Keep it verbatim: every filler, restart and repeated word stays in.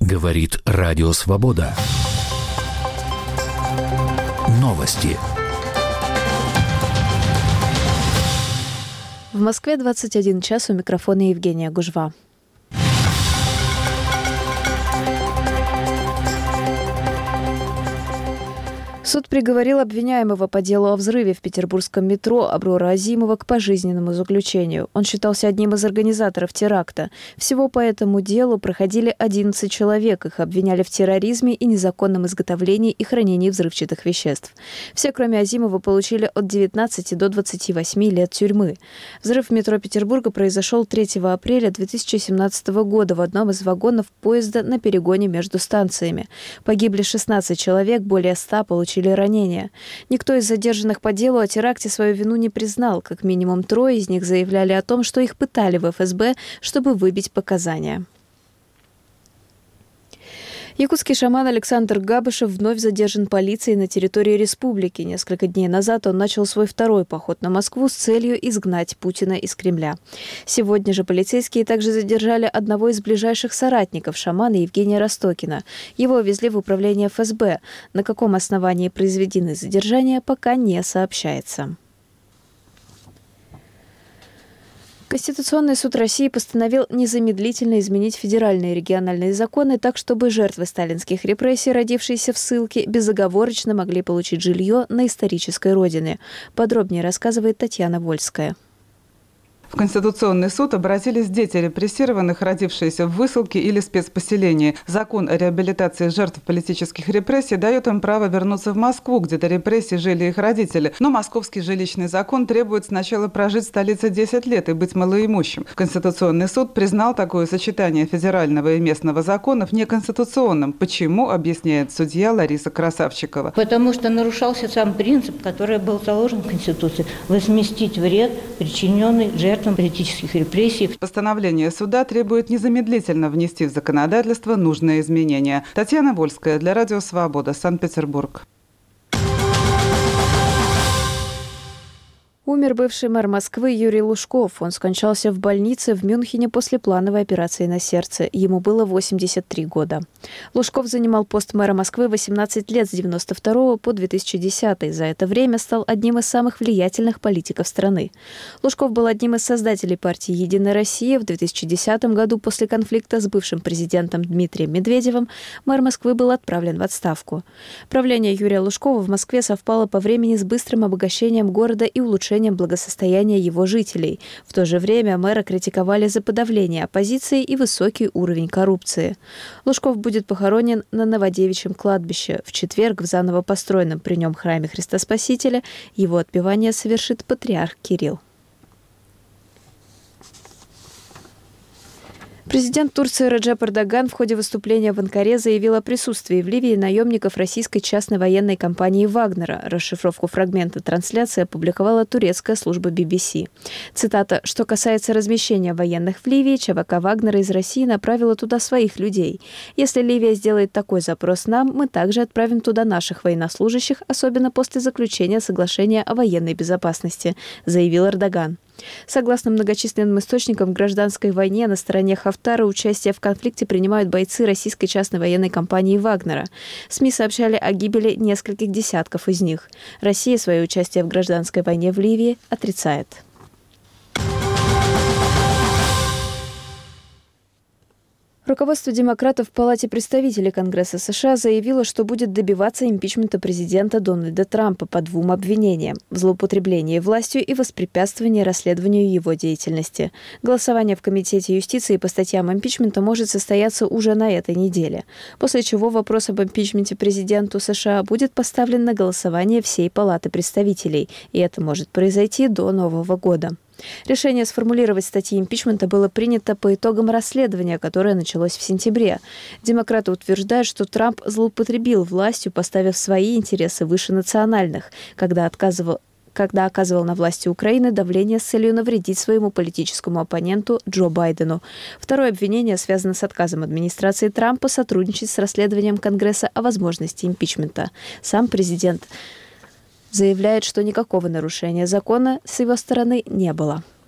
Говорит Радио Свобода. Новости. В Москве двадцать один час, у микрофона Евгения Гужва. Суд приговорил обвиняемого по делу о взрыве в петербургском метро Аврора Азимова к пожизненному заключению. Он считался одним из организаторов теракта. Всего по этому делу проходили одиннадцать человек. Их обвиняли в терроризме и незаконном изготовлении и хранении взрывчатых веществ. Все, кроме Азимова, получили от девятнадцати до двадцати восьми лет тюрьмы. Взрыв в метро Петербурга произошел третьего апреля две тысячи семнадцатого года в одном из вагонов поезда на перегоне между станциями. Погибли шестнадцать человек, более ста получили ранения. Никто из задержанных по делу о теракте свою вину не признал. Как минимум трое из них заявляли о том, что их пытали в эф эс бэ, чтобы выбить показания. Якутский шаман Александр Габышев вновь задержан полицией на территории республики. Несколько дней назад он начал свой второй поход на Москву с целью изгнать Путина из Кремля. Сегодня же полицейские также задержали одного из ближайших соратников шамана Евгения Ростокина. Его везли в управление эф эс бэ. На каком основании произведены задержания, пока не сообщается. Конституционный суд России постановил незамедлительно изменить федеральные и региональные законы так, чтобы жертвы сталинских репрессий, родившиеся в ссылке, безоговорочно могли получить жилье на исторической родине. Подробнее рассказывает Татьяна Вольская. В Конституционный суд обратились дети репрессированных, родившиеся в высылке или спецпоселении. Закон о реабилитации жертв политических репрессий дает им право вернуться в Москву, где до репрессий жили их родители. Но московский жилищный закон требует сначала прожить в столице десять лет и быть малоимущим. Конституционный суд признал такое сочетание федерального и местного законов неконституционным. Почему, объясняет судья Лариса Красавчикова. Потому что нарушался сам принцип, который был заложен в Конституции – возместить вред, причиненный жертвам политических репрессий. Постановление суда требует незамедлительно внести в законодательство нужные изменения. Татьяна Вольская для Радио Свобода, Санкт-Петербург. Умер бывший мэр Москвы Юрий Лужков. Он скончался в больнице в Мюнхене после плановой операции на сердце. Ему было восемьдесят три года. Лужков занимал пост мэра Москвы восемнадцать лет с девяносто второго по две тысячи десятый. За это время стал одним из самых влиятельных политиков страны. Лужков был одним из создателей партии «Единая Россия». В две тысячи десятом году после конфликта с бывшим президентом Дмитрием Медведевым мэр Москвы был отправлен в отставку. Правление Юрия Лужкова в Москве совпало по времени с быстрым обогащением города и улучшением благосостояния его жителей. В то же время мэра критиковали за подавление оппозиции и высокий уровень коррупции. Лужков будет похоронен на Новодевичьем кладбище. В четверг в заново построенном при нем храме Христа Спасителя его отпевание совершит патриарх Кирилл. Президент Турции Реджеп Эрдоган в ходе выступления в Анкаре заявил о присутствии в Ливии наемников российской частной военной компании «Вагнера». Расшифровку фрагмента трансляции опубликовала турецкая служба би би си. Цитата: «Что касается размещения военных в Ливии, ЧВК «Вагнера» из России направила туда своих людей. Если Ливия сделает такой запрос нам, мы также отправим туда наших военнослужащих, особенно после заключения соглашения о военной безопасности», заявил Эрдоган. Согласно многочисленным источникам, в гражданской войне на стороне Хафтара участие в конфликте принимают бойцы российской частной военной компании «Вагнера». СМИ сообщали о гибели нескольких десятков из них. Россия свое участие в гражданской войне в Ливии отрицает. Руководство демократов в Палате представителей Конгресса США заявило, что будет добиваться импичмента президента Дональда Трампа по двум обвинениям – в злоупотреблении властью и воспрепятствовании расследованию его деятельности. Голосование в Комитете юстиции по статьям импичмента может состояться уже на этой неделе, после чего вопрос об импичменте президенту США будет поставлен на голосование всей Палаты представителей, и это может произойти до Нового года. Решение сформулировать статьи импичмента было принято по итогам расследования, которое началось в сентябре. Демократы утверждают, что Трамп злоупотребил властью, поставив свои интересы выше национальных, когда отказывал когда оказывал на власти Украины давление с целью навредить своему политическому оппоненту Джо Байдену. Второе обвинение связано с отказом администрации Трампа сотрудничать с расследованием Конгресса о возможности импичмента. Сам президент заявляет, что никакого нарушения закона с его стороны не было.